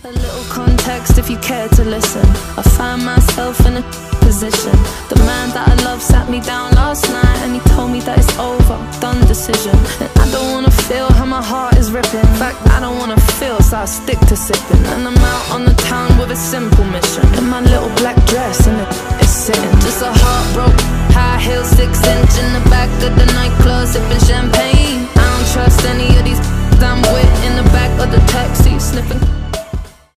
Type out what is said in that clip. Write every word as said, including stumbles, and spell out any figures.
A little context if you care to listen. I find myself in a position. The man that I love sat me down last night and he told me that it's over, done decision. And I don't wanna feel how my heart is ripping. In fact, I don't wanna feel, so I stick to sipping. And I'm out on the town with a simple mission. In my little black dress and the is sitting. Just a heartbroken, high heel, six inch in the